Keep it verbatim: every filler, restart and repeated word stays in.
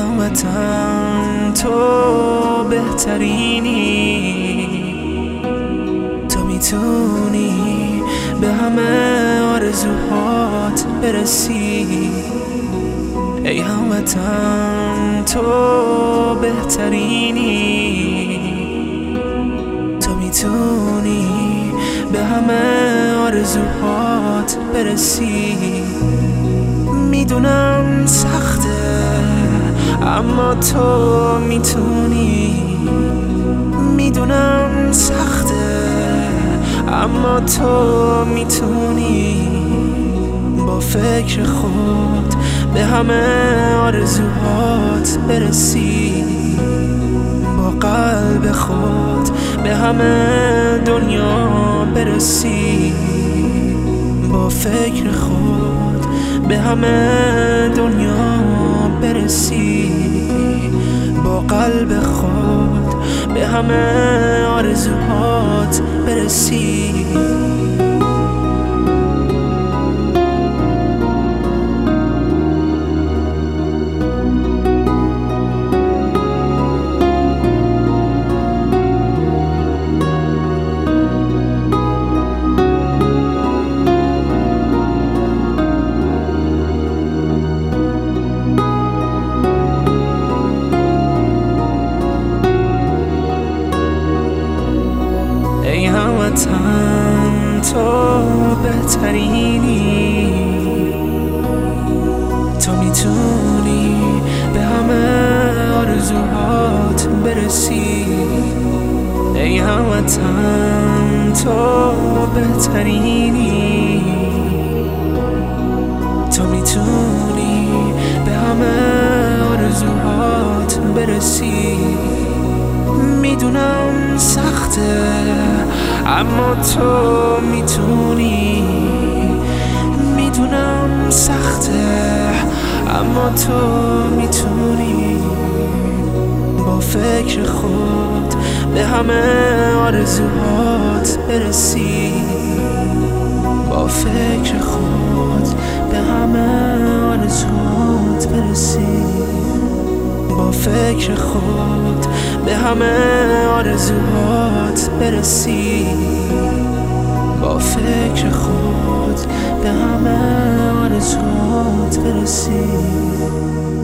هموطن تو بهترینی، تو میتونی به همه آرزوهات برسی. ای هموطن تو بهترینی، تو میتونی به همه آرزوهات برسی. میدونم سخته اما تو میتونی، میدونم سخته اما تو میتونی. با فکر خود به همه آرزوهات برسی، با قلب خود به همه دنیا برسی. با فکر خود به همه دنیا برسی، با قلب خود به همه آرزوهات برسی. ای هموطن تو بهترینی، تو میتونی به همه آرزوهات برسی. ای هموطن تو بهترینی، تو میتونی به همه آرزوهات برسی. میدونم سخته اما تو میتونی، میدونم سخته اما تو میتونی. با فکر خود به همه آرزوهات برسی، با فکر خود به همه آرزوهات برسی. با فکر خود به همه آرزوهات برسی، با فکر خود به همه آرزوهات برسی.